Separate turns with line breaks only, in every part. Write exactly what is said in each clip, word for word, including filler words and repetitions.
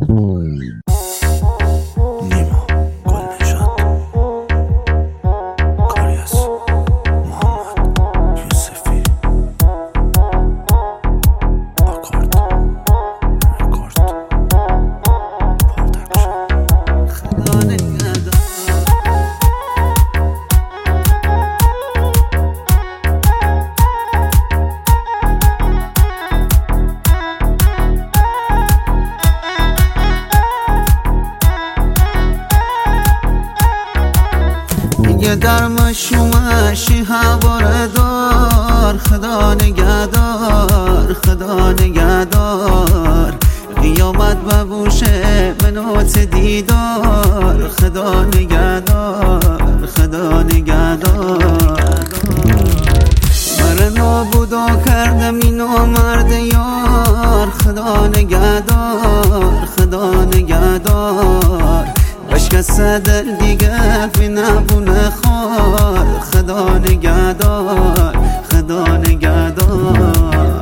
نیما گلنژاد، کاری از محمد یوسفی، آکورد رکورد پروداکشن. خدا نگهدار. یه در مشومشی هواره دار، خدا نگهدار، خدا نگهدار. قیامت ببوشه منوت دیدار، خدا نگهدار، خدا نگهدار. من نابودا کردم اینو مرد یار، خدا نگهدار، خدا نگهدار. بشکست دل دیگه فی نبونه خار، خدا نگهدار، خدا نگهدار.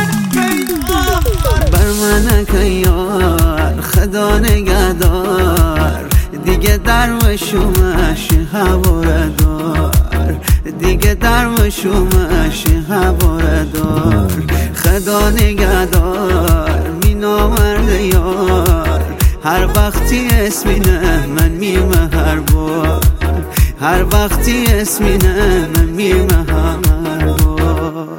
بر من کیار، خدا نگهدار. دیگه در مشومش هواره دار، دیگه در مشومش هواره دار. خدا نگهدار می نامرد یار، هر وقتی اسمینه من میمه هر بار، هر وقتی اسمینه من میمه هر بار.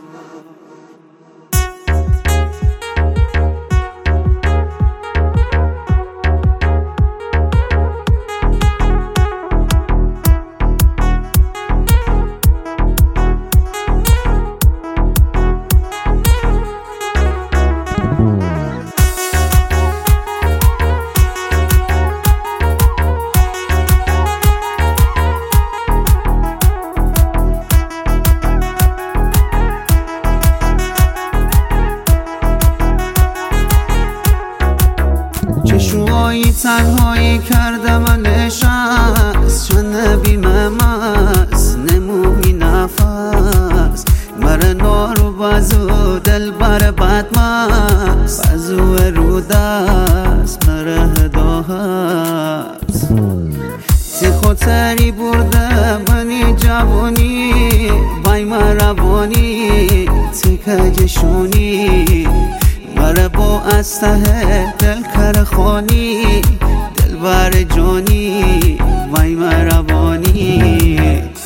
چشوهایی تنهایی کرده من نشست، چند نبیمه مست نمومی نفس. مره نارو بازو دل بر بدمست، بازو رو دست مره هدا هست. تی خودتری برده منی جوانی، بای مروانی تی کجشونی. مره با استه دل کر خانی، دل بر جانی وای مروانی.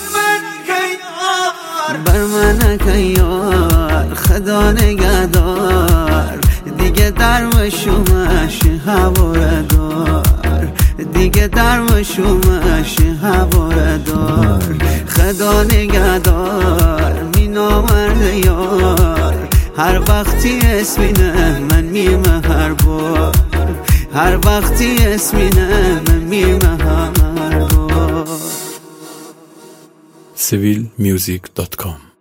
بر من کیار، خدا نگهدار. دیگه در مشومش هواره دار، دیگه در مشومش هواره دار. خدا نگهدار می نامرد یار، هر وقتی اسمینه من میمه هر بار، هر وقتی اسمینه من میمه هر بار. سیویل میوزیک دات کام